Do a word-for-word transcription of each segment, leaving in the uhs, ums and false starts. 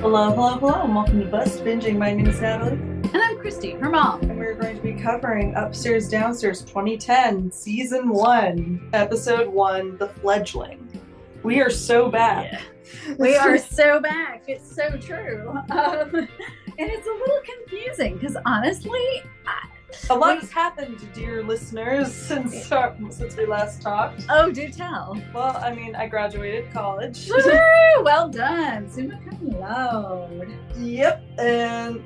Hello, hello, hello, and welcome to Bust Binging. My name is Natalie. And I'm Christy, her mom. And we're going to be covering Upstairs Downstairs twenty ten, Season one, Episode one, The Fledgling. We are so back. Yeah. We are so back. It's so true. Um, and it's a little confusing because honestly, I, a lot we, has happened, dear listeners, since uh, since we last talked. Oh, do tell. Well, I mean, I graduated college. Woo! Well done. Summa cum laude. Yep. And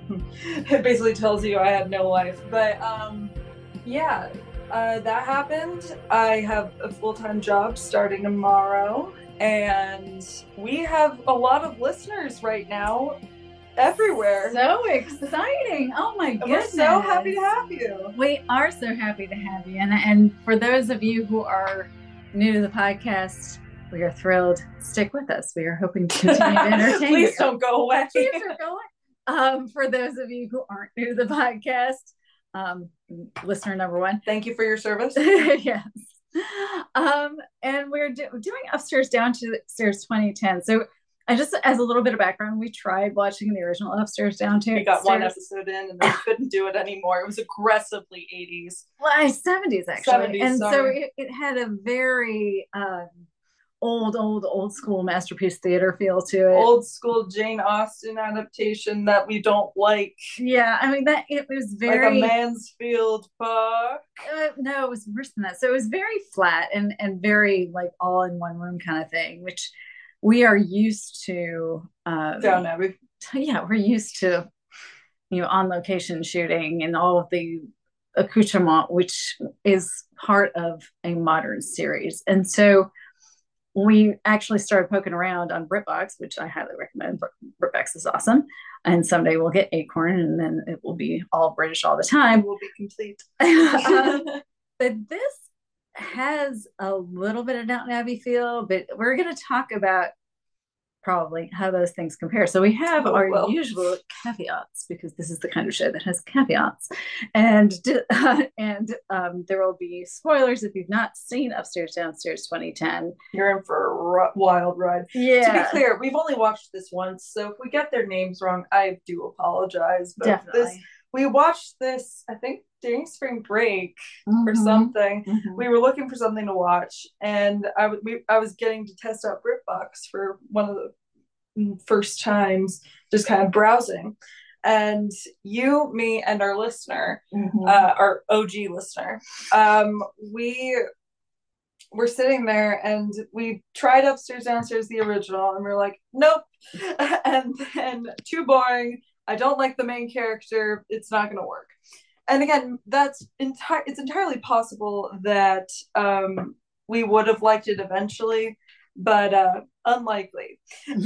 it basically tells you I had no life. But um, yeah, uh, that happened. I have a full-time job starting tomorrow. And we have a lot of listeners right now. Everywhere. So exciting. Oh my goodness. We're so happy to have you. We are so happy to have you. And, and for those of you who are new to the podcast, we are thrilled. Stick with us. We are hoping to continue to entertain Please you. don't go away. Please don't go away. Um, for those of you who aren't new to the podcast, um, listener number one. Thank you for your service. Yes. Um, and we're do- doing Upstairs Downstairs twenty ten. So I just, as a little bit of background, we tried watching the original Upstairs Downstairs. We got one episode in and then couldn't do it anymore. It was aggressively eighties. Well, seventies actually. seventies, and sorry. so it, it had a very um, old, old, old school Masterpiece Theater feel to it. Old school Jane Austen adaptation that we don't like. Yeah, I mean, that it was very... Like a Mansfield Park. Uh, no, it was worse than that. So it was very flat and, and very like all in one room kind of thing, which... we are used to um, Down Abbey. Yeah, we're used to, you know, on location shooting and all of the accoutrement, which is part of a modern series. And so we actually started poking around on BritBox, which I highly recommend. BritBox is awesome. And someday we'll get Acorn and then it will be all British all the time. It will be complete. um, but this has a little bit of Downton Abbey feel, but we're going to talk about probably how those things compare. So we have oh, our well. usual caveats because this is the kind of show that has caveats, and uh, and um, there will be spoilers if you've not seen Upstairs Downstairs twenty ten. You're in for a r- wild ride. Yeah. To be clear, we've only watched this once, so if we get their names wrong, I do apologize. But Definitely. This, we watched this, I think, during spring break mm-hmm. or something. Mm-hmm. We were looking for something to watch, and I, w- we, I was getting to test out BritBox for one of the first times, just kind of browsing. And you, me, and our listener, mm-hmm. uh, our O G listener, um, we were sitting there, and we tried Upstairs Downstairs, the original, and we we're like, nope. And then, too boring. I don't like the main character. It's not going to work. And again, that's entire. It's entirely possible that um, we would have liked it eventually, but uh, unlikely.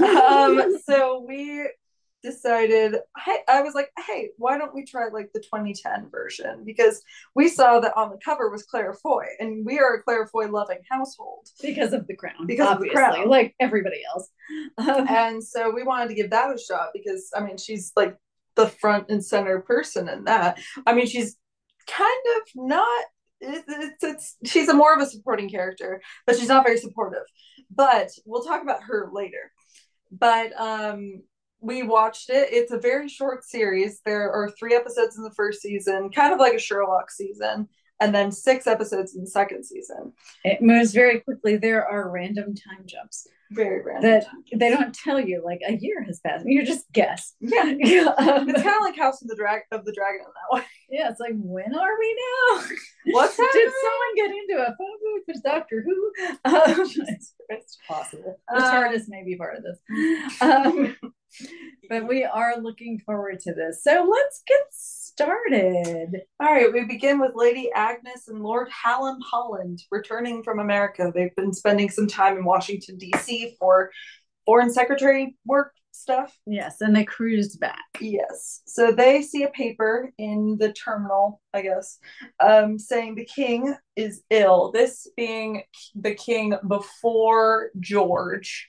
um, so we decided. Hey, I was like, hey, why don't we try like the twenty ten version? Because we saw that on the cover was Claire Foy, and we are a Claire Foy loving household because of the crown. Because obviously, of the crown, like everybody else. Um, and so we wanted to give that a shot because I mean, she's like the front and center person in that. I mean, she's kind of not it, it's, it's she's a more of a supporting character, but she's not very supportive. But we'll talk about her later. But um we watched it. It's a very short series. There are three episodes in the first season, kind of like a Sherlock season, and then six episodes in the second season. It moves very quickly. There are random time jumps. Very random. That they don't tell you like a year has passed. You just guess. Yeah. um, it's kind of like House of the Drag of the Dragon in that way. Yeah, it's like, when are we now? What's that? Did someone get into a phone booth with Doctor Who? Um, it's, it's possible. The um, TARDIS may be part of this. Um, but we are looking forward to this. So let's get started. All right, we begin with Lady Agnes and Lord Hallam Holland returning from America. They've been spending some time in Washington, D C for foreign secretary work stuff. Yes, and they cruised back. Yes. So they see a paper in the terminal, I guess, um, saying the king is ill. This being the king before George.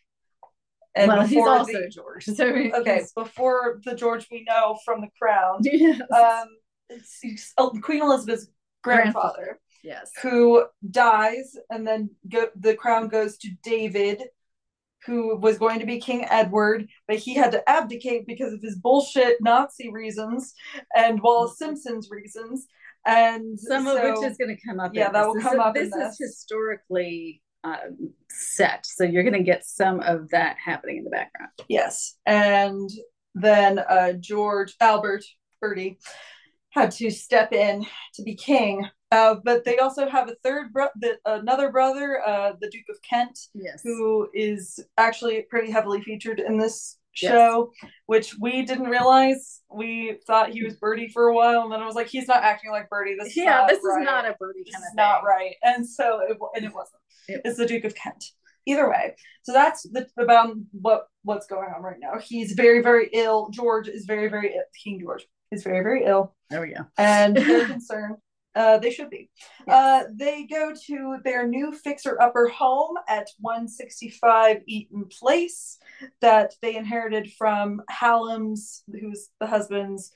And well, he's also the, George. So okay, before the George we know from The Crown. Yes. Um, it's, it's, oh, Queen Elizabeth's grandfather. grandfather. Yes. Who dies, and then go, the crown goes to David, who was going to be King Edward, but he had to abdicate because of his bullshit Nazi reasons and Wallace Simpson's reasons. And some so, of which is going to come up. Yeah, that will this. come this, up. This in is this. historically um, set, so you're going to get some of that happening in the background. Yes, and then uh, George Albert Bertie had to step in to be king. Uh, but they also have a third bro- the, another brother, uh, the Duke of Kent, yes. who is actually pretty heavily featured in this show, yes. which we didn't realize. We thought he was Bertie for a while, and then I was like, he's not acting like Bertie. This is yeah, not this right. is not a Bertie this kind is of not thing. right. And so, it, and it wasn't. It, it's the Duke of Kent. Either way, so that's the, about what what's going on right now. He's very, very ill. George is very, very ill. King George is very, very ill. Oh yeah, and they're concerned. Uh, they should be. Yes. Uh, they go to their new fixer-upper home at one sixty-five Eaton Place that they inherited from Hallam's, who's the husband's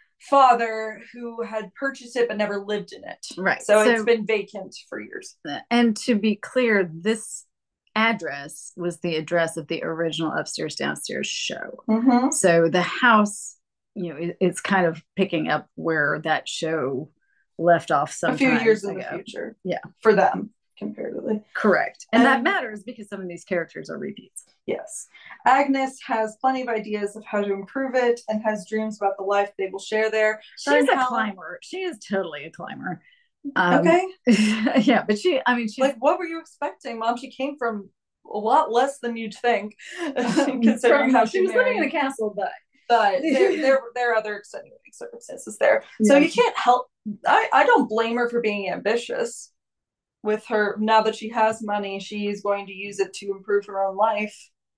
father, who had purchased it but never lived in it. Right. So, so it's been vacant for years. And to be clear, this address was the address of the original Upstairs Downstairs show. Mm-hmm. So the house, you know, it, it's kind of picking up where that show left off some a few years ago. in the future. Yeah, for them comparatively. Correct, and, and that matters because some of these characters are repeats. Yes, Agnes has plenty of ideas of how to improve it and has dreams about the life they will share there. She's a climber. She is totally a climber. Um, okay. Yeah, but she, I mean, she's like, what were you expecting, Mom? She came from a lot less than you'd think, considering from, how she, she was married. living in a castle, but but there, there, there are other extenuating circumstances there. Yeah. So you can't help. I, I don't blame her for being ambitious. With her, now that she has money, she's going to use it to improve her own life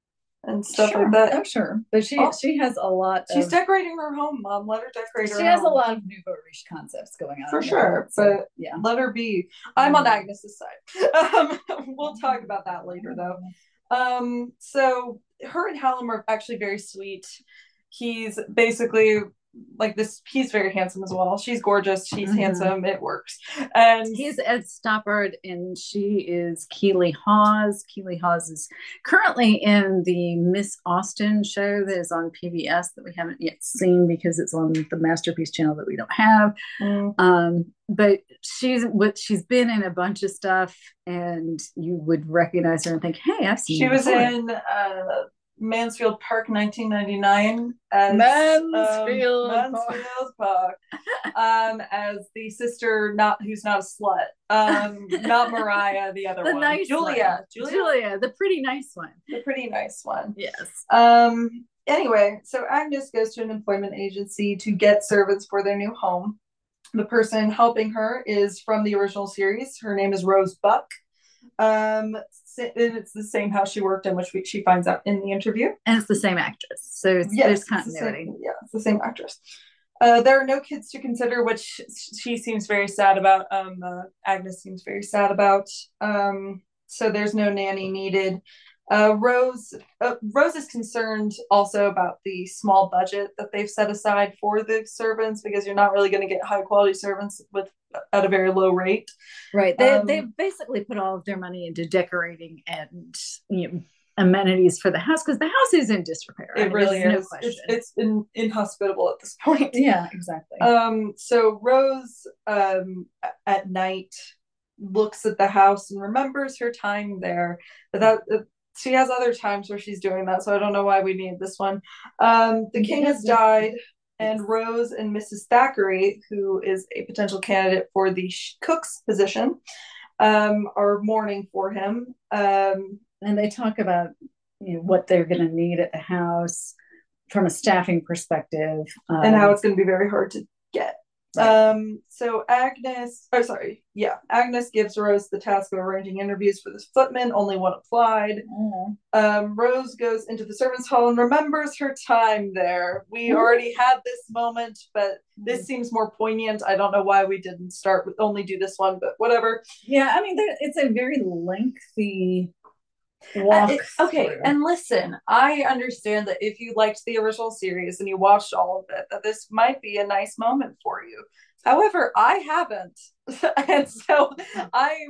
and stuff sure. like that. Oh, sure. But she oh, she has a lot. She's of, decorating her home, Mom. Let her decorate her She home. has a lot of nouveau riche concepts going on. For sure. So, but yeah, let her be. I'm on Agnes's side. Um, we'll talk about that later, though. Um, so her and Hallam are actually very sweet. He's basically like this. He's very handsome as well. She's gorgeous. She's mm-hmm. handsome. It works. And he's Ed Stoppard, and she is Keeley Hawes. Keeley Hawes is currently in the Miss Austen show that is on P B S that we haven't yet seen because it's on the Masterpiece channel that we don't have. Mm. Um, but she's what she's been in a bunch of stuff, and you would recognize her and think, "Hey, I've seen." She was before. in. Uh, Mansfield Park nineteen ninety-nine as Mansfield, um, Mansfield Park, Park um, as the sister not who's not a slut, um, not Mariah, the other the one, nice Julia, one. Julia, Julia, the pretty nice one, the pretty nice one. Yes. Um. Anyway, so Agnes goes to an employment agency to get servants for their new home. The person helping her is from the original series. Her name is Rose Buck. Um, and it's the same house she worked in, which we, she finds out in the interview. And it's the same actress, so it's, yes, there's continuity. It's the same, yeah, it's the same actress. Uh, there are no kids to consider, which she seems very sad about. Um, uh, Agnes seems very sad about. Um, so there's no nanny needed. Uh, Rose, uh, Rose is concerned also about the small budget that they've set aside for the servants because you're not really going to get high quality servants with at a very low rate. Right. They um, they basically put all of their money into decorating and you know, amenities for the house because the house is in disrepair. It I mean, really is. No it's it's in, inhospitable at this point. Yeah, exactly. Um. So Rose, um, at night looks at the house and remembers her time there. But that. Uh, She has other times where she's doing that, so I don't know why we need this one. Um, the king has died, and Rose and Missus Thackeray, who is a potential candidate for the cook's position, um, are mourning for him. Um, and they talk about you know, what they're going to need at the house from a staffing perspective. Um, and how it's going to be very hard to get. Right. Um, so Agnes, oh, sorry, yeah, Agnes gives Rose the task of arranging interviews for this footman. Only one applied. Mm. Um, Rose goes into the servants' hall and remembers her time there. We mm. already had this moment, but this mm. seems more poignant. I don't know why we didn't start with only do this one, but whatever. Yeah, I mean, there, it's a very lengthy walk. Uh, it, okay, through. And listen, I understand that if you liked the original series and you watched all of it, that this might be a nice moment for you. However, I haven't, and so I'm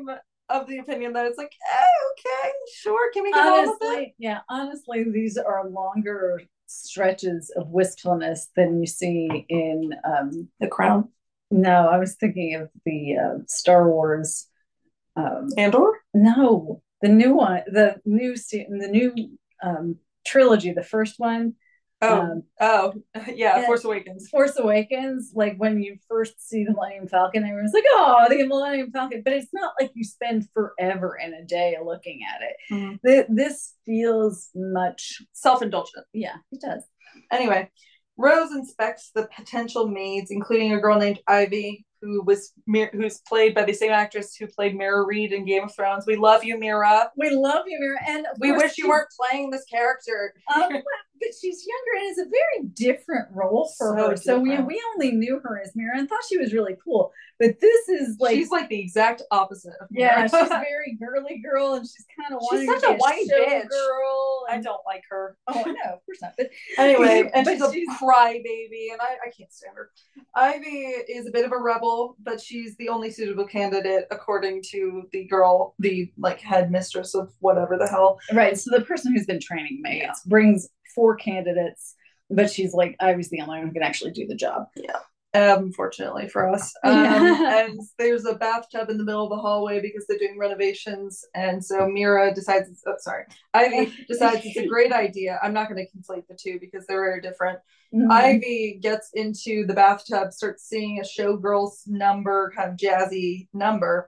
of the opinion that it's like, eh, okay, sure, can we get honestly, on with it? Yeah, honestly, these are longer stretches of wistfulness than you see in um, The Crown. No, I was thinking of the uh, Star Wars. Um, Andor? No, the new one, the new the new um, trilogy, the first one. Oh, um, oh, yeah, Force Awakens. Force Awakens, like when you first see the Millennium Falcon, everyone's like, oh, the Millennium Falcon. But it's not like you spend forever in a day looking at it. Mm-hmm. This feels much self-indulgent. Yeah, it does. Anyway, Rose inspects the potential maids, including a girl named Ivy, who was who's played by the same actress who played Mira Reed in Game of Thrones. We love you, Mira. We love you, Mira, and we wish you weren't playing this character. Um, but she's younger, and it's a very different role for so her. So we we only knew her as Mira and thought she was really cool. But this is like she's like the exact opposite of Mira. Yeah, she's very girly girl, and she's kind of she's such a white bitch girl. And... I don't like her. Oh, I know, of course not. But anyway, and she's, she's a crybaby, and I, I can't stand her. Ivy is a bit of a rebel, but she's the only suitable candidate according to the girl, the like headmistress of whatever the hell. Right. So the person who's been training maids yeah. brings four candidates, but she's like, I was the only one who can actually do the job. Yeah. Um, unfortunately for us. Um, yeah. And there's a bathtub in the middle of the hallway because they're doing renovations. And so Mira decides, it's, oh, sorry, Ivy decides it's a great idea. I'm not going to conflate the two because they're very different. Mm-hmm. Ivy gets into the bathtub, starts singing a showgirls number, kind of jazzy number.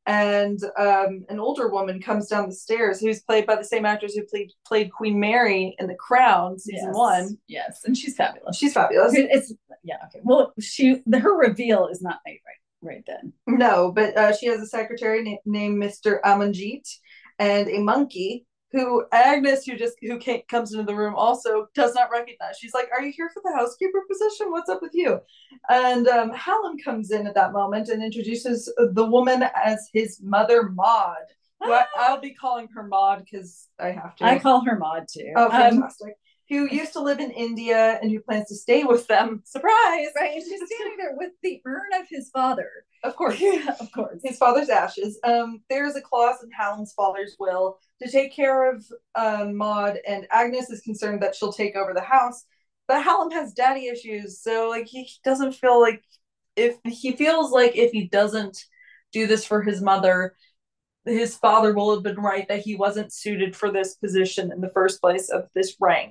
And um, an older woman comes down the stairs who's played by the same actress who played played Queen Mary in The Crown season yes. one. Yes, and she's fabulous. She's fabulous. It's yeah, okay. Well, she the, her reveal is not made right right then. No, but uh, she has a secretary na- named Mister Amanjit and a monkey who Agnes, who just who came, comes into the room, also does not recognize. She's like, "Are you here for the housekeeper position? What's up with you?" And um, Hallam comes in at that moment and introduces the woman as his mother, Maud. Who I, I'll be calling her Maud because I have to. I call her Maud too. Oh, fantastic! Um, who used to live in India and who plans to stay with them. Surprise! Right, and she's standing there with the urn of his father. Of course, yeah, of course, his father's ashes. Um, there's a clause in Hallam's father's will to take care of um, Maud, and Agnes is concerned that she'll take over the house. But Hallam has daddy issues, so like he doesn't feel like if he feels like if he doesn't do this for his mother, his father will have been right that he wasn't suited for this position in the first place of this rank.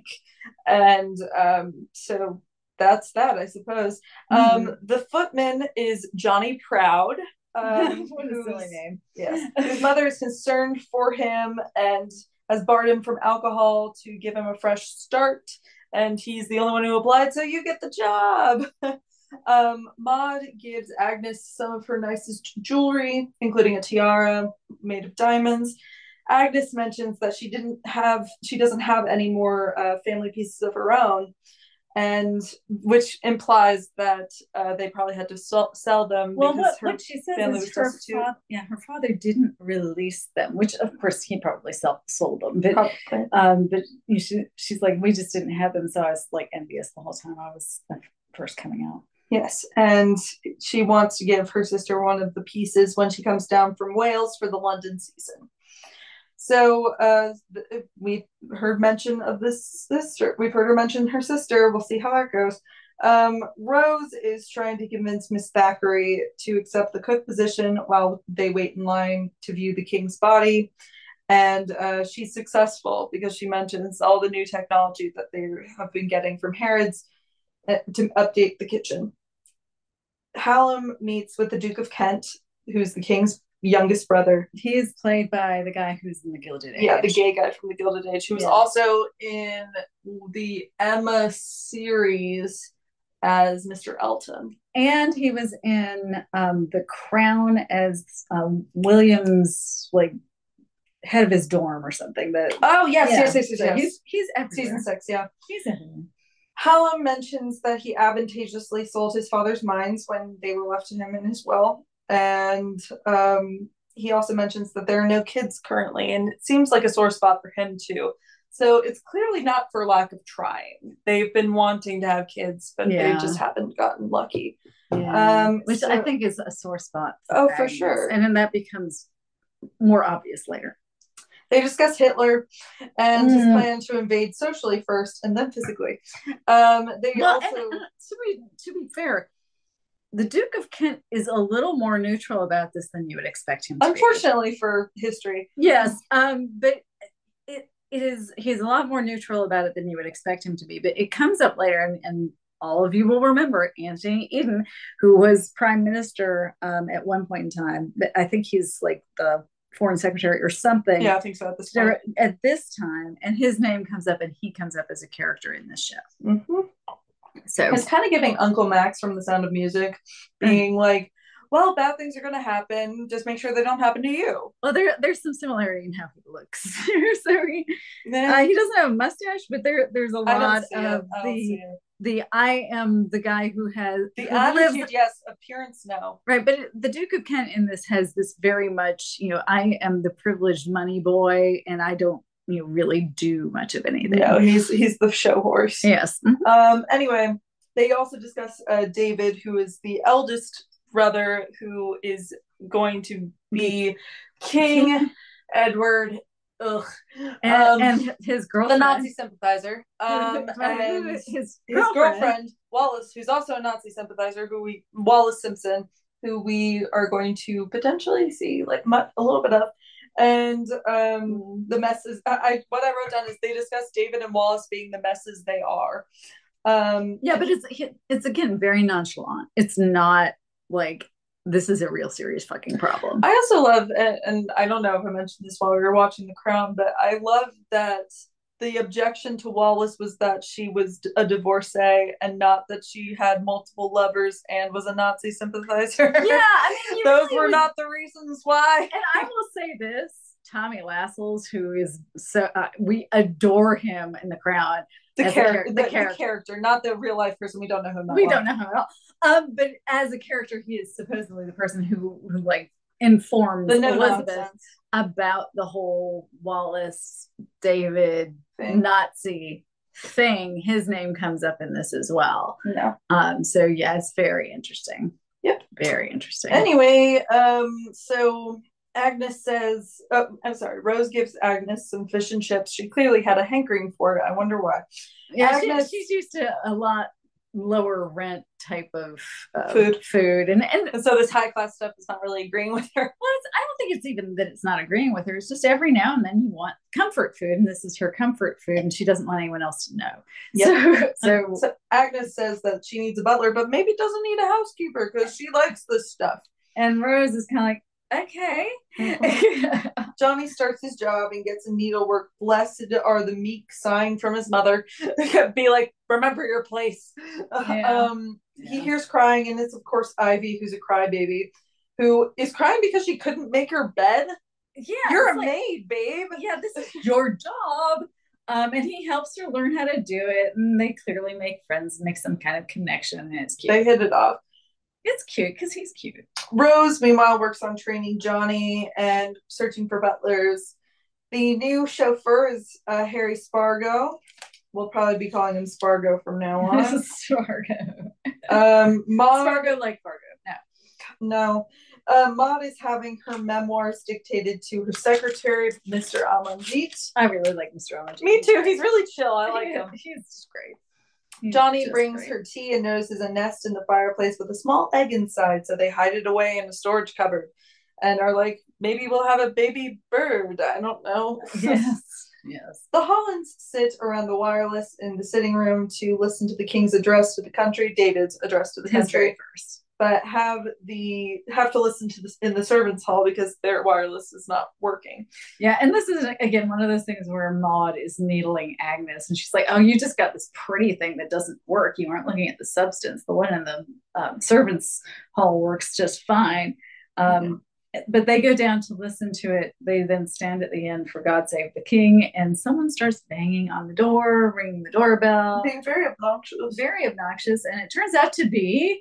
And um, so that's that, I suppose. Mm-hmm. Um, the footman is Johnny Proud. Um, what a silly name. Yes. His mother is concerned for him and has barred him from alcohol to give him a fresh start. And he's the only one who applied, so you get the job. um, Maud gives Agnes some of her nicest jewelry, including a tiara made of diamonds. Agnes mentions that she didn't have, she doesn't have any more uh, family pieces of her own, and which implies that uh, they probably had to sell, sell them well, because what, her what she says family is was her destitute. Fa- yeah, her father didn't release them, which of course he probably self sold them. But um, but you should, she's like, we just didn't have them, so I was like envious the whole time I was first coming out. Yes, and she wants to give her sister one of the pieces when she comes down from Wales for the London season. So uh, we've heard mention of this sister. We've heard her mention her sister. We'll see how that goes. Um, Rose is trying to convince Miss Thackeray to accept the cook position while they wait in line to view the king's body. And uh, she's successful because she mentions all the new technology that they have been getting from Harrods to update the kitchen. Hallam meets with the Duke of Kent, who's the king's youngest brother. He is played by the guy who's in the Gilded Age. Yeah, the gay guy from the Gilded Age, who was yeah. also in the Emma series as Mister Elton. And he was in um, The Crown as um, William's, like, head of his dorm or something. That oh, yes, yeah. yes, yes, yes, so yes. He's, he's everywhere. Season six, yeah. He's everywhere. Hallam mentions that he advantageously sold his father's mines when they were left to him in his will. And um, he also mentions that there are no kids currently, and it seems like a sore spot for him too. So it's clearly not for lack of trying. They've been wanting to have kids, but yeah. they just haven't gotten lucky. Yeah. Um, Which so, I think is a sore spot. For oh, Agnes. For sure. And then that becomes more obvious later. They discuss Hitler and mm. his plan to invade socially first and then physically. Um, they well, also, and, and to be to be fair, the Duke of Kent is a little more neutral about this than you would expect him to unfortunately be. for history. Yes, um, but it it is he's a lot more neutral about it than you would expect him to be. But it comes up later, and, and all of you will remember Anthony Eden, who was prime minister um, at one point in time. I think he's like the foreign secretary or something. Yeah, I think so at this point. At this time, and his name comes up, and he comes up as a character in this show. Mm-hmm. So it's kind of giving Uncle Max from The Sound of Music, being mm-hmm. like, well, bad things are going to happen. Just make sure they don't happen to you. Well, there there's some similarity in how he looks. so he, uh, he doesn't have a mustache, but there there's a lot of the the I am the guy who has the who attitude. Lives, yes, appearance, no. Right, but the Duke of Kent in this has this very much, you know, I am the privileged money boy, and I don't, you know, really do much of anything. No, he's he's the show horse. Yes. Mm-hmm. Um. Anyway, they also discuss uh, David, who is the eldest brother, who is going to be King, King. Edward. Ugh. And, um, and his girlfriend, the Nazi sympathizer, um, and his his girlfriend. girlfriend Wallis, who's also a Nazi sympathizer, who we Wallis Simpson, who we are going to potentially see like a little bit of. And um, the messes. I, I what I wrote down is they discuss David and Wallis being the messes they are. Um, yeah, but it's it's again very nonchalant. It's not like this is a real serious fucking problem. I also love, and, and I don't know if I mentioned this while we were watching The Crown, but I love that the objection to Wallis was that she was a divorcee and not that she had multiple lovers and was a Nazi sympathizer. Yeah, I mean, those really were was... not the reasons why. And I will say this, Tommy Lascelles, who is so, uh, we adore him in The Crown. The, char- char- the, the, character. the character, not the real life person. We don't know him. That we well. don't know him at all. Um, but as a character, he is supposedly the person who, who like informs the Elizabeth about the whole Wallis David thing. Nazi thing. His name comes up in this as well. No. Um. So yeah, it's very interesting. Yep. Very interesting. Anyway, um. So Agnes says, oh, I'm sorry, Rose gives Agnes some fish and chips. She clearly had a hankering for it. I wonder why. Yeah, Agnes, she, she's used to a lot lower rent type of uh, food. Food. And, and and so this high class stuff is not really agreeing with her. Well, it's, I don't think it's even that it's not agreeing with her. It's just every now and then you want comfort food, and this is her comfort food, and she doesn't want anyone else to know. Yep. So, so, so Agnes says that she needs a butler, but maybe doesn't need a housekeeper because she likes this stuff. And Rose is kind of like, okay. Johnny starts his job and gets a needlework. Blessed are the meek sign from his mother. Be like, remember your place. Yeah. Um, yeah. He hears crying, and it's of course Ivy, who's a crybaby, who is crying because she couldn't make her bed. Yeah, you're a like, maid, babe. Yeah, this is your job. Um, and he helps her learn how to do it, and they clearly make friends, make some kind of connection, and it's cute. They hit it off. It's cute because he's cute. Rose, meanwhile, works on training Johnny and searching for butlers. The new chauffeur is uh, Harry Spargo. We'll probably be calling him Spargo from now on. Spargo. Um, Maude, Spargo like Fargo. No. No. Uh, Maude is having her memoirs dictated to her secretary, Mister Amanjit. I really like Mister Amanjit. Me too. He's really chill. I like him. He's just great. Johnny brings great. her tea and notices a nest in the fireplace with a small egg inside, so they hide it away in a storage cupboard and are like, maybe we'll have a baby bird. I don't know. Yes. Yes. The Hollands sit around the wireless in the sitting room to listen to the king's address to the country, David's address to the His country first. But have the have to listen to this in the servants' hall because their wireless is not working. Yeah, and this is again one of those things where Maude is needling Agnes, and she's like, "Oh, you just got this pretty thing that doesn't work. You aren't looking at the substance. The one in the um, servants' hall works just fine." Um, yeah. But they go down to listen to it. They then stand at the end for "God Save the King," and someone starts banging on the door, ringing the doorbell, being very obnoxious, very obnoxious, and it turns out to be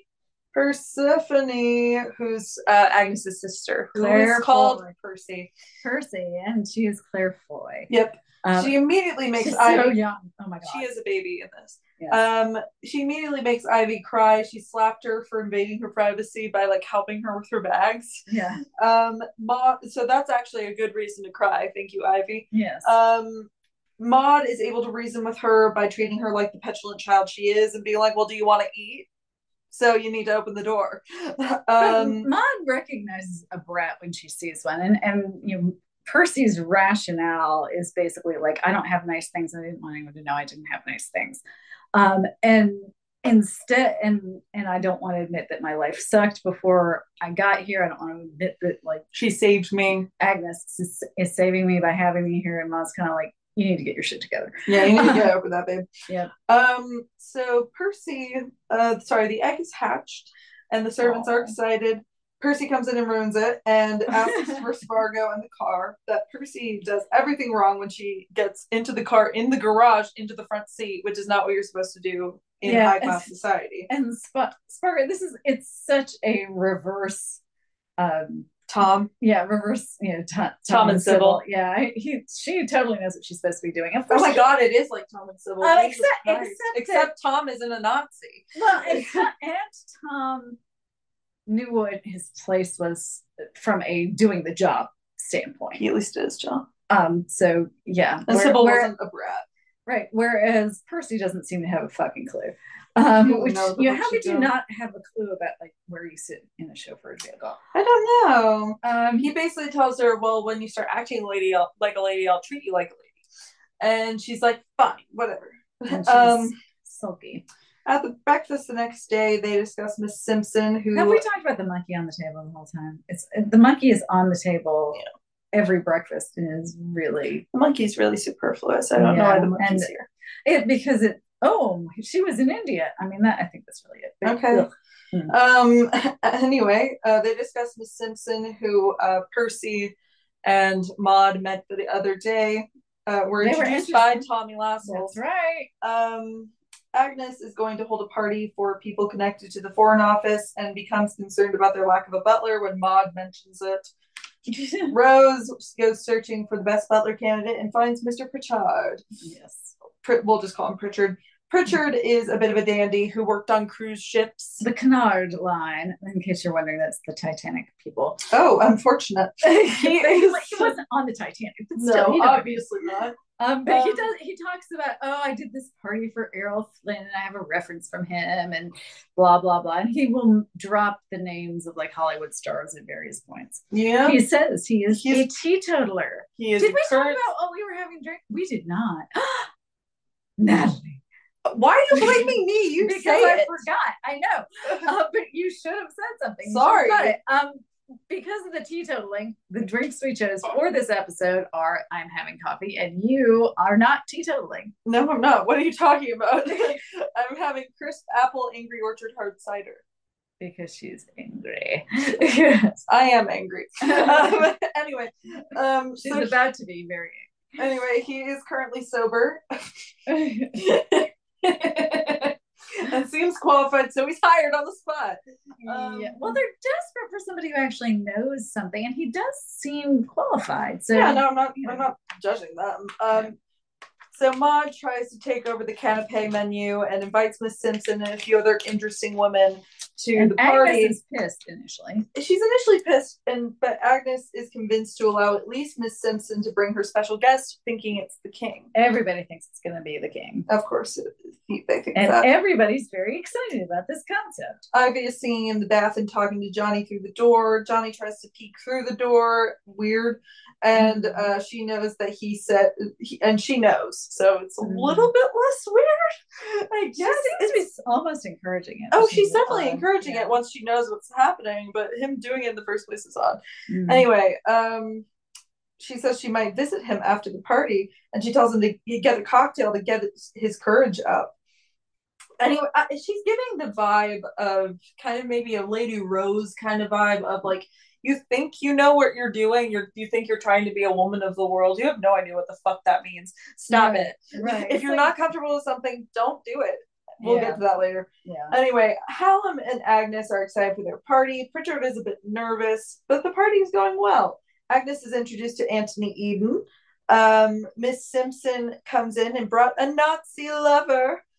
Persephone, who's uh, Agnes's sister, who Claire is called Foy. Percy. Percy, and she is Claire Foy. Yep. Um, she immediately makes she's Ivy so young. Oh my god. She is a baby in this. Yes. Um, she immediately makes Ivy cry. She slapped her for invading her privacy by like helping her with her bags. Yeah. Um, Maud, so that's actually a good reason to cry. Thank you, Ivy. Yes. Um, Maud is able to reason with her by treating her like the petulant child she is and being like, well, do you want to eat? So you need to open the door. um, Maud recognizes a brat when she sees one, and and you know, Percy's rationale is basically like, I don't have nice things. I didn't want anyone to know I didn't have nice things. Um, and instead, and and I don't want to admit that my life sucked before I got here. I don't want to admit that like she saved me. Agnes is, is saving me by having me here, and Maud's kind of like, you need to get your shit together. Yeah, you need to get over that, babe. Yeah. Um. So Percy, uh, sorry, the egg is hatched, and the servants Aww. Are excited. Percy comes in and ruins it, and asks for Spargo in the car. That Percy does everything wrong when she gets into the car in the garage into the front seat, which is not what you're supposed to do in yeah, high class society. And Sp- Spargo, this is it's such a reverse. Um, Tom, yeah, reverse, you know, Tom, Tom, Tom and Sybil. Yeah, he, she totally knows what she's supposed to be doing. Oh my God, it is like Tom and Sybil. Uh, except, except, except Tom isn't a Nazi. Well, and, and Tom knew what his place was from a doing the job standpoint. He at least did his job. Um. So yeah, and where, Sybil where, wasn't a brat, right? Whereas Percy doesn't seem to have a fucking clue. Um, which, you know, how could you not have a clue about like where you sit in a chauffeur's vehicle? I don't know. Um, he basically tells her, "Well, when you start acting lady I'll, like a lady, I'll treat you like a lady," and she's like, "Fine, whatever." And she's um, sulky. At the breakfast the next day, they discuss Miss Simpson, who have we talked about the monkey on the table the whole time? It's the monkey is on the table. Yeah. Every breakfast and is really the monkey's really superfluous. I don't yeah. know why the monkey's and here. It because it. Oh, she was in India. I mean, that I think that's really it. But, okay. Mm. Um. Anyway, uh, they discussed Miss Simpson, who uh, Percy and Maud met the other day. Uh, were they introduced were by Tommy Lassell. That's right. Um, Agnes is going to hold a party for people connected to the Foreign Office and becomes concerned about their lack of a butler when Maud mentions it. Rose goes searching for the best butler candidate and finds Mister Pritchard. Yes. We'll just call him Pritchard. Pritchard is a bit of a dandy who worked on cruise ships. The Cunard Line, in case you're wondering, that's the Titanic people. Oh, unfortunate. he, is, he wasn't on the Titanic, but still, no, obviously not. Um, but um, he does. He talks about, oh, I did this party for Errol Flynn, and I have a reference from him, and blah blah blah. And he will drop the names of like Hollywood stars at various points. Yeah, he says he is He's, a teetotaler. He is. Did we current... talk about? Oh, we were having drink. We did not. Natalie. Why are you blaming me? You because say I it. forgot. I know, uh, but you should have said something. Sorry. Um, because of the teetotaling, the drinks we chose for this episode are I'm having coffee, and you are not teetotaling. No, I'm not. What are you talking about? I'm having crisp apple Angry Orchard hard cider. Because she's angry. Yes, I am angry. um, anyway, um, she's so about to be very angry. Anyway, he is currently sober. And seems qualified, so he's hired on the spot. Um, yeah. Well, they're desperate for somebody who actually knows something, and he does seem qualified. So yeah, no, I'm not. I'm not judging them. Um, so Maud tries to take over the canapé menu and invites Miss Simpson and a few other interesting women to and the party. Agnes is pissed initially. She's initially pissed, and but Agnes is convinced to allow at least Miss Simpson to bring her special guest, thinking it's the king. Everybody thinks it's going to be the king. Of course, it, they think and that. Everybody's very excited about this concept. Ivy is singing in the bath and talking to Johnny through the door. Johnny tries to peek through the door. Weird. And uh, she knows that he said, he, and she knows, so it's a mm. little bit less weird. I guess she seems to be almost encouraging it. Oh, she's definitely odd. encouraging yeah. it once she knows what's happening, but him doing it in the first place is odd. Mm. Anyway, um, she says she might visit him after the party, and she tells him to get a cocktail to get his courage up. Anyway, uh, she's giving the vibe of kind of maybe a Lady Rose kind of vibe of like, you think you know what you're doing. You're you think you're trying to be a woman of the world. You have no idea what the fuck that means. Stop right. it. Right. If you're not comfortable with something, don't do it. We'll yeah. get to that later. Yeah. Anyway, Hallam and Agnes are excited for their party. Pritchard is a bit nervous, but the party is going well. Agnes is introduced to Anthony Eden. Um, Miss Simpson comes in and brought a Nazi lover.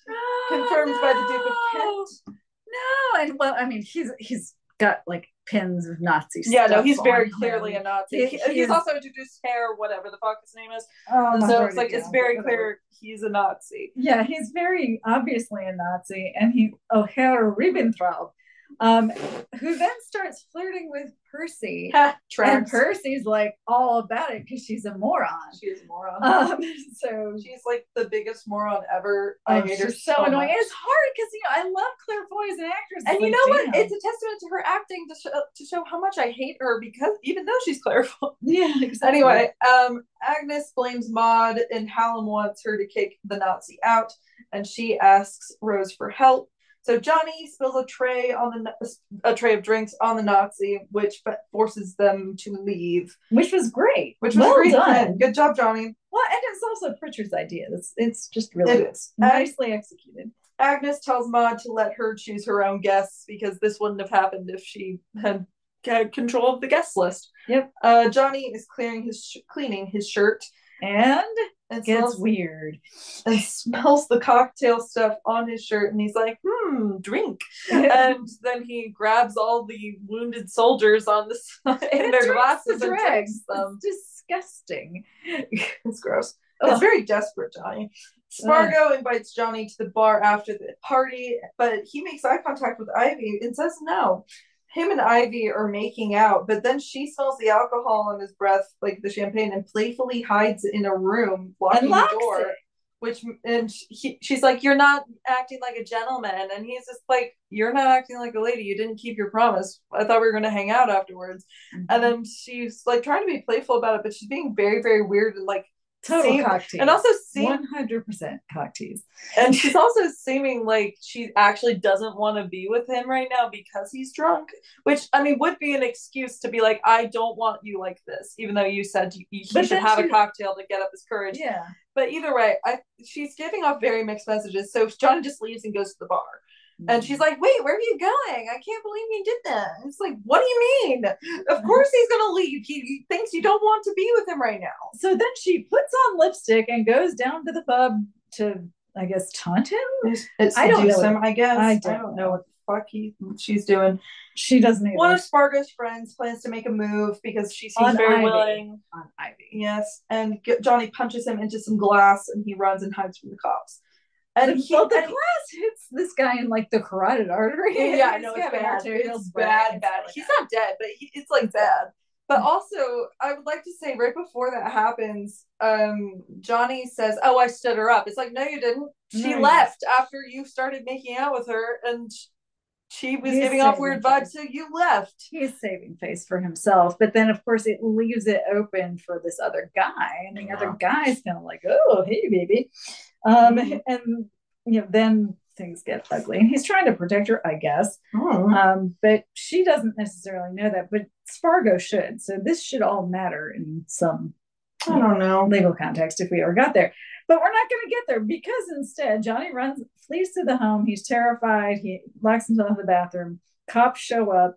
confirmed no. by the Duke of Kent. No, and well, I mean, he's he's got like pins of Nazi stuff. Yeah, no, he's very clearly him. a Nazi. He, he he's is, also introduced hair, whatever the fuck his name is. Oh, so it's like, it it's very clear he's a Nazi. Yeah, he's very obviously a Nazi, and he, oh, Herr Ribbentrop, um, who then starts flirting with Percy. And Percy's like all about it because she's a moron. She is a moron. Um, so she's like the biggest moron ever. Oh, I hate her so, so annoying. Much. It's hard because, you know, I love Claire Foy as an actress. And you like, know what? Damn. It's a testament to her acting to show, to show how much I hate her, because even though she's Claire Foy. Yeah, exactly. Anyway, um, Agnes blames Maud, and Hallam wants her to kick the Nazi out, and she asks Rose for help. So Johnny spills a tray on the a tray of drinks on the Nazi, which forces them to leave. Which was great. Which was well great. Done. Good job, Johnny. Well, and it's also Pritchard's idea. It's, it's just really it is. nicely executed. Agnes tells Maud to let her choose her own guests, because this wouldn't have happened if she had, had control of the guest list. Yep. Uh, Johnny is clearing his sh- cleaning his shirt. And it gets smells, weird. And smells the cocktail stuff on his shirt, and he's like, hmm, drink. And then he grabs all the wounded soldiers on the side in their glasses the and drinks them. It's disgusting. It's gross. Ugh. It's very desperate, Johnny. Spargo Ugh. invites Johnny to the bar after the party, but he makes eye contact with Ivy and says no. Him and Ivy are making out, but then she smells the alcohol on his breath, like the champagne, and playfully hides in a room, locking the door. It. Which and he, she's like, "You're not acting like a gentleman," and he's just like, "You're not acting like a lady. You didn't keep your promise. I thought we were going to hang out afterwards." Mm-hmm. And then she's like trying to be playful about it, but she's being very, very weird and like. Total seem, cock tease. And also seem one hundred percent cock tease. And she's also seeming like she actually doesn't want to be with him right now because he's drunk, which I mean would be an excuse to be like, I don't want you like this, even though you said you, you should have she, a cocktail to get up his courage. Yeah. But either way, I she's giving off very mixed messages. So Johnny just leaves and goes to the bar. And she's like, wait, where are you going? I can't believe you did that. It's like, what do you mean? Of course he's going to leave. He, he thinks you don't want to be with him right now. So then she puts on lipstick and goes down to the pub to, I guess, taunt him? It's, it's I don't know. Him, I guess. I don't, I don't know what the fuck he, she's doing. She doesn't either. One of Spargo's friends plans to make a move because she seems on very Ivy. willing. On Ivy. Yes. And Johnny punches him into some glass, and he runs and hides from the cops. And he, well, the and, glass hits this guy in like the carotid artery. Yeah, I know it's bad. It's bad, bad. He's not dead, but he, it's like bad. But also, I would like to say right before that happens, um, Johnny says, "Oh, I stood her up." It's like, no, you didn't. She no, left yes. after you started making out with her, and she was He's giving off weird vibes, so you left. He's saving face for himself, but then of course it leaves it open for this other guy, and the yeah. other guy's kind of like, "Oh, hey, baby." Um, mm-hmm. And you know, then things get ugly, and he's trying to protect her, I guess. Mm-hmm. Um, but she doesn't necessarily know that. But Spargo should. So this should all matter in some, I don't know, legal context if we ever got there. But we're not going to get there because instead Johnny runs, flees to the home. He's terrified. He locks himself in the bathroom. Cops show up.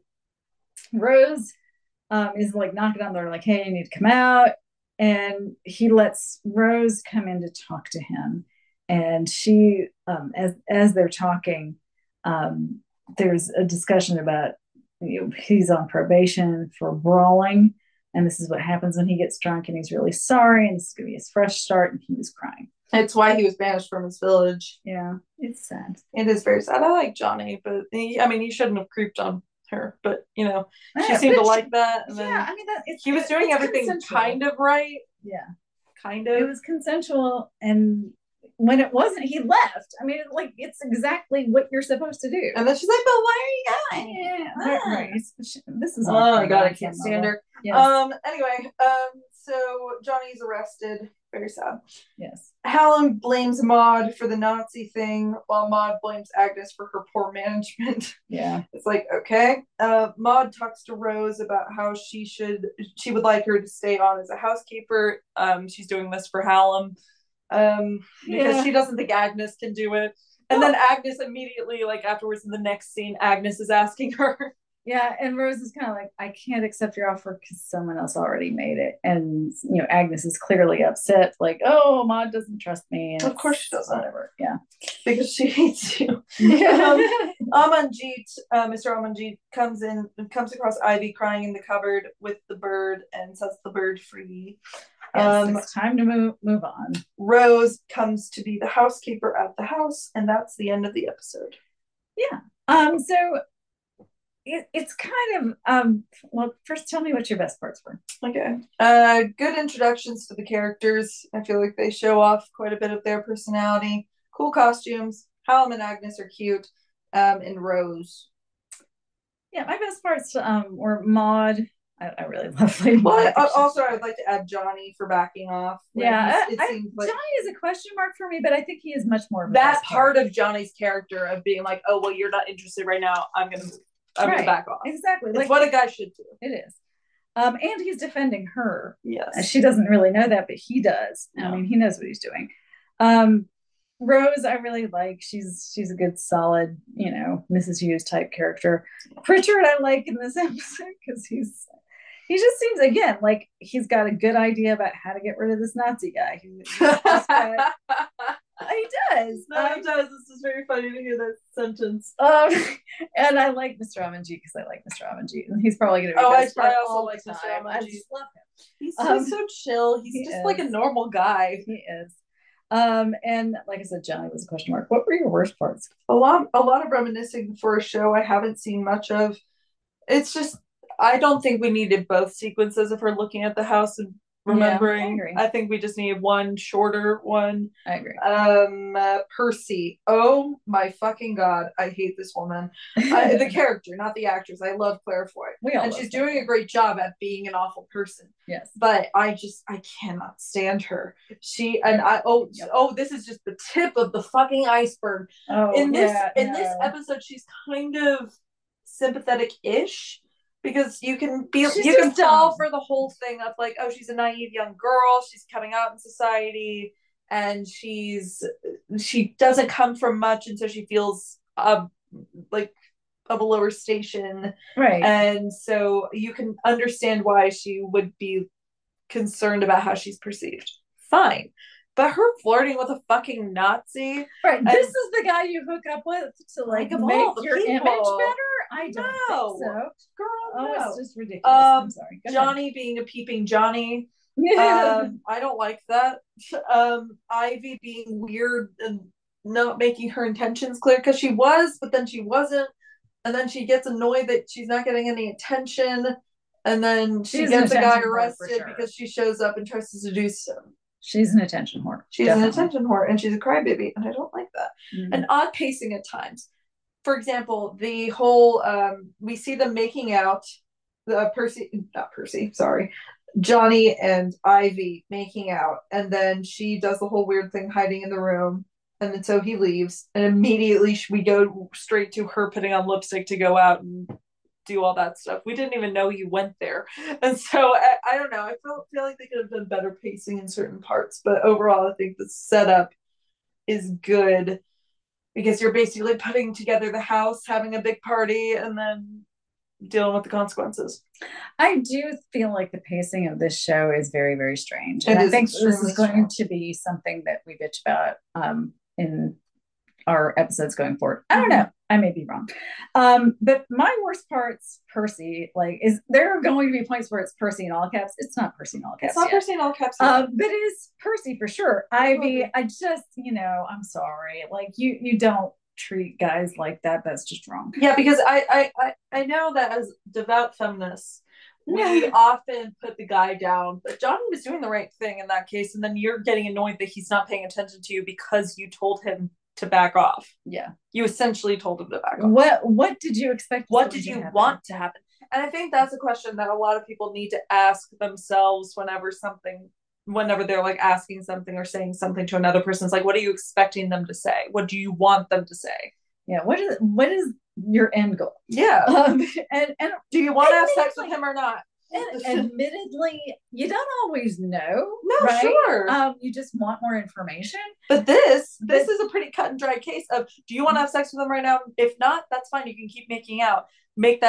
Rose um, is like knocking on the door, like, "Hey, you need to come out." And he lets Rose come in to talk to him. And she, um, as as they're talking, um, there's a discussion about, you know, he's on probation for brawling, and this is what happens when he gets drunk, and he's really sorry, and this is going to be his fresh start, and he was crying. It's why he was banished from his village. Yeah, it's sad. It is very sad. I like Johnny, but he, I mean, he shouldn't have creeped on her, but you know, she yeah, seemed to she, like that. And yeah, I mean, that, it's, he was doing everything kind of right. Yeah, kind of. It was consensual, and when it wasn't, he left. I mean, like, it's exactly what you're supposed to do. And then she's like, "But why are you going?" Yeah, right, right. This is oh my god, I can't stand her. Yes. Um. Anyway, um. So Johnny's arrested. Very sad. Yes. Hallam blames Maud for the Nazi thing, while Maud blames Agnes for her poor management. Yeah. It's like, okay. Uh, Maud talks to Rose about how she should, she would like her to stay on as a housekeeper. Um, she's doing this for Hallam. Um, because yeah. she doesn't think Agnes can do it. And well, then Agnes immediately, like afterwards in the next scene, Agnes is asking her Yeah, and Rose is kind of like, I can't accept your offer because someone else already made it. And, you know, Agnes is clearly upset, like, oh, Maud doesn't trust me. Of course she doesn't. Whatever. Yeah. Because she hates you. um, Amanjeet, uh, Mister Amanjeet comes in, comes across Ivy crying in the cupboard with the bird and sets the bird free. Yes, um, it's time to move move on. Rose comes to be the housekeeper at the house, and that's the end of the episode. Yeah. Um. So it, it's kind of um. Well, first, tell me what your best parts were. Okay. Uh, good introductions to the characters. I feel like they show off quite a bit of their personality. Cool costumes. Hallam and Agnes are cute. Um, and Rose. Yeah, my best parts um were Maud. I, I really love Lady Well, Maud. I, also, I would like to add Johnny for backing off. Yeah, it I, seems like Johnny is a question mark for me, but I think he is much more of that part of Johnny's character of being like, oh, well, you're not interested right now. I'm gonna move. I'm right. gonna back off. Exactly. It's like what a guy should do. It is. Um, and he's defending her. Yes. She doesn't really know that, but he does. Yeah. I mean, he knows what he's doing. Um, Rose, I really like. She's she's a good, solid, you know, Missus Hughes type character. Pritchard, I like in this episode because he's he just seems again like he's got a good idea about how to get rid of this Nazi guy. He, got, he does. No, um, he does. This is very funny to hear that sentence. Um, and I like Mister Amanjeet because I like Mister Amanjeet, and he's probably going to be. Oh, best I, I also like Mister Amanjeet. I just love him. He's um, so chill. He's he just is. like a normal guy. He is. Um, and like I said, Johnny was a question mark. What were your worst parts? A lot, a lot of reminiscing for a show I haven't seen much of. It's just, I don't think we needed both sequences if we're looking at the house and remembering. Yeah, I, I think we just need one shorter one. I agree. Um, uh, Percy. Oh my fucking god, I hate this woman. I, the character, not the actress. I love Claire Foy, and she's doing a great job at being an awful person. Yes, but I just I cannot stand her. She and I. Oh, yep. oh, this is just the tip of the fucking iceberg. Oh, in this yeah, in no. this episode, she's kind of sympathetic-ish. Because you can be, she's you can fall dumb. for the whole thing of like, oh, she's a naive young girl. She's coming out in society, and she's she doesn't come from much, and so she feels uh, like of a lower station, right? And so you can understand why she would be concerned about how she's perceived. Fine. But her flirting with a fucking Nazi, right? This is the guy you hook up with to like, like make your people. image better. I don't no. think so, girl. Oh, no. it's just ridiculous. Um, I'm sorry. Go Johnny ahead. Being a peeping Johnny. um, I don't like that. Um, Ivy being weird and not making her intentions clear because she was, but then she wasn't, and then she gets annoyed that she's not getting any attention, and then she she's gets a guy arrested sure. because she shows up and tries to seduce him. She's an attention whore. She's Definitely. an attention whore, and she's a crybaby, and I don't like that. Mm-hmm. And odd pacing at times. For example, the whole um, we see them making out, the Percy, not Percy, sorry, Johnny and Ivy making out, and then she does the whole weird thing, hiding in the room, and then so he leaves, and immediately we go straight to her putting on lipstick to go out and do all that stuff. We didn't even know you went there, and so I, I don't know. I feel feel like they could have done better pacing in certain parts, but overall, I think the setup is good because you're basically putting together the house, having a big party, and then dealing with the consequences. I do feel like the pacing of this show is very, very strange, and it I think this is going strange. to be something that we bitch about um, in our episodes going forward. I don't know. I may be wrong. Um, but my worst part's Percy. Like, is there are going to be points where it's Percy in all caps? It's not Percy in all caps. It's not yet. Percy in all caps. Um, but it is Percy for sure. Ivy, I just, you know, I'm sorry. Like, you, you don't treat guys like that. That's just wrong. Yeah, because I, I, I, I know that as devout feminists, we often put the guy down, but Johnny was doing the right thing in that case, and then you're getting annoyed that he's not paying attention to you because you told him to back off. Yeah. You essentially told him to back off. What what did you expect? What did you want to happen? And I think that's a question that a lot of people need to ask themselves whenever something whenever they're like asking something or saying something to another person. It's like, what are you expecting them to say? What do you want them to say? Yeah. What is what is your end goal? Yeah. Um, and and do you want to have sex with him or not? And admittedly, you don't always know. No, right? sure. Um, you just want more information. But this, this but, is a pretty cut and dry case of, do you want to have sex with them right now? If not, that's fine. You can keep making out. Make that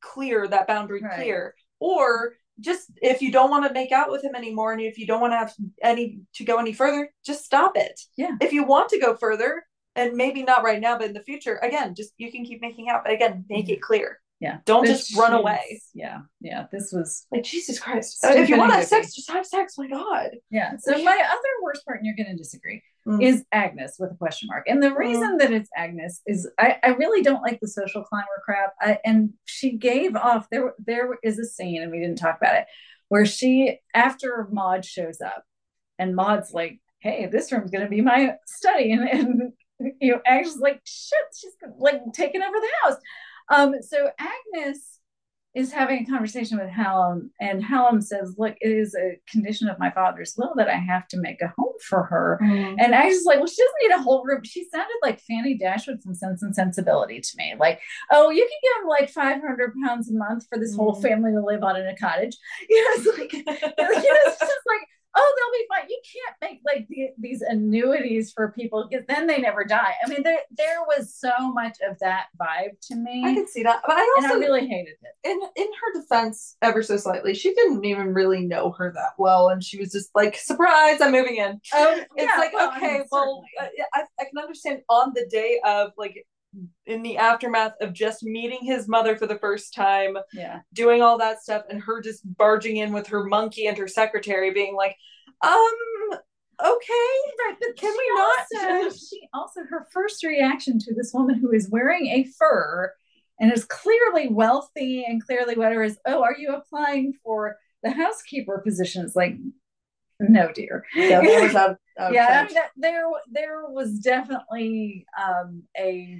clear, that boundary Right. clear. Or just if you don't want to make out with him anymore and if you don't want to have any to go any further, just stop it. Yeah. If you want to go further, and maybe not right now, but in the future, again, just you can keep making out, but again, make it clear. Yeah. Don't But just run she's- away. Yeah. Yeah. This was Like, Jesus Christ. Stupid If you want to have and sex, just have sex. My God. yeah. So my other worst part, and you're going to disagree, Mm. is Agnes with a question mark. And the reason that it's Agnes is I, I really don't like the social climber crap. I, and she gave off, there, there is a scene, and we didn't talk about it, where she, after Maud shows up, and Maud's like, hey, this room's going to be my study. And, and you know, Agnes is like, shit, she's like taking over the house. Um, so Agnes is having a conversation with Hallam, and Hallam says, look, it is a condition of my father's will that I have to make a home for her. Mm. And Agnes is like, well, she doesn't need a whole room. She sounded like Fanny Dashwood from Sense and Sensibility to me. Like, oh, you can give him like five hundred pounds a month for this mm. whole family to live on in a cottage. You know, it's like, you know, it's just like, oh, they'll be fine. You can't make like the, these annuities for people because then they never die. I mean, there there was so much of that vibe to me. I could see that, but I also and I really hated it. In in her defense, ever so slightly, she didn't even really know her that well, and she was just like, "Surprise, I'm moving in." Oh, it's yeah, like well, okay, I mean, well, uh, I I can understand on the day of like. In the aftermath of just meeting his mother for the first time, yeah, doing all that stuff, and her just barging in with her monkey and her secretary, being like, "Um, okay, right, but can she we not?" Also, she also her first reaction to this woman who is wearing a fur and is clearly wealthy and clearly whatever is, oh, are you applying for the housekeeper position? It's like, no, dear. Yeah, that was out. out yeah, I mean, that, there there was definitely um, a.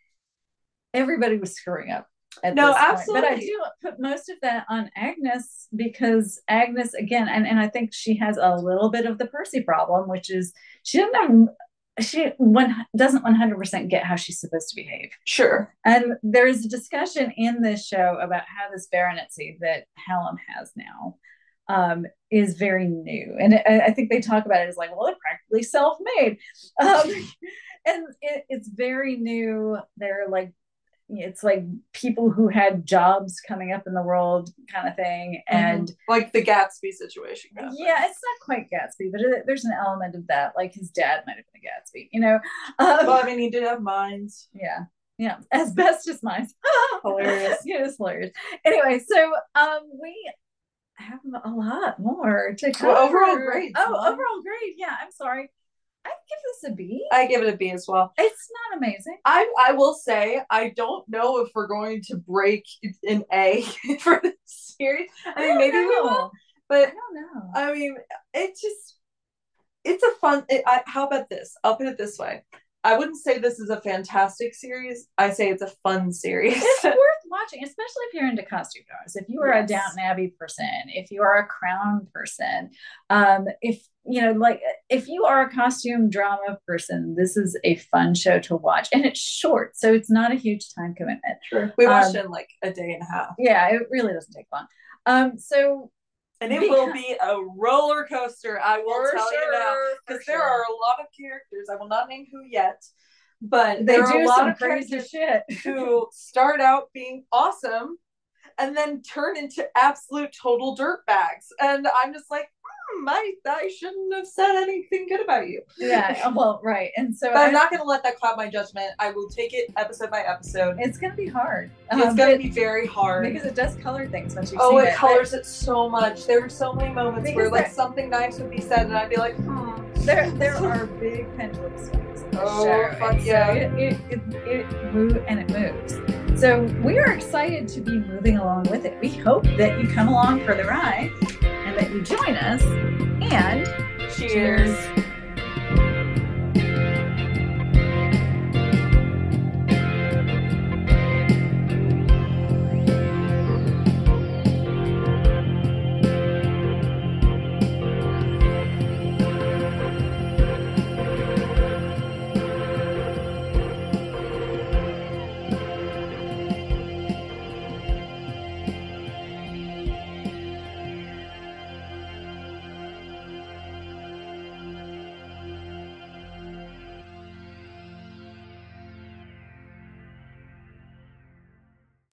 Everybody was screwing up at no, this absolutely. Point. But I do put most of that on Agnes because Agnes, again, and, and I think she has a little bit of the Percy problem, which is she doesn't have, she one, doesn't one hundred percent get how she's supposed to behave. Sure. And there's a discussion in this show about how this baronetcy that Hallam has now um, is very new. And I, I think they talk about it as like, well, they're practically self-made. Um, and it, it's very new. They're like, it's like people who had jobs coming up in the world kind of thing. And mm-hmm. like the Gatsby situation. Kind of yeah, thing. It's not quite Gatsby, but it, there's an element of that. Like his dad might have been a Gatsby, you know? Um, well, I mean, he did have mines. Yeah. Yeah. Asbestos mines. Hilarious. Yeah, it's hilarious. Anyway, so um, we have a lot more to cover. Well, overall grade. Oh, Mom. Overall grade. Yeah, I'm sorry. I give this a B. I give it a B as well. It's not amazing. I I will say I don't know if we're going to break an A for this series. I mean, I maybe know. we will, but I don't know. I mean, it just it's a fun. It, I, how about this? I'll put it this way. I wouldn't say this is a fantastic series. I say it's a fun series. It's worth watching, especially if you're into costume dramas. If you are yes. a Downton Abbey person, if you are a Crown person, um, if you know, like if you are a costume drama person, this is a fun show to watch, and it's short, so it's not a huge time commitment. Sure, we watched um, it in like a day and a half. Yeah, it really doesn't take long. Um, so. And it because, will be a roller coaster, I will tell sure, you now. Because sure. there are a lot of characters, I will not name who yet, but they there do are a lot some of crazy characters shit who start out being awesome and then turn into absolute total dirtbags. And I'm just like, hmm, I, I shouldn't have said anything good about you. Yeah, well, right. And so but I'm not going to let that cloud my judgment. I will take it episode by episode. It's going to be hard. It's um, going to be very hard. Because it does color things once you've oh, seen it. Oh, it colors but, it so much. There were so many moments where like something nice would be said and I'd be like, hmm. There there are big pendulum swings in this oh, show. Fuck yeah. So it, it, it, it moves and it moves. So we are excited to be moving along with it. We hope that you come along for the ride and that you join us. And cheers. cheers.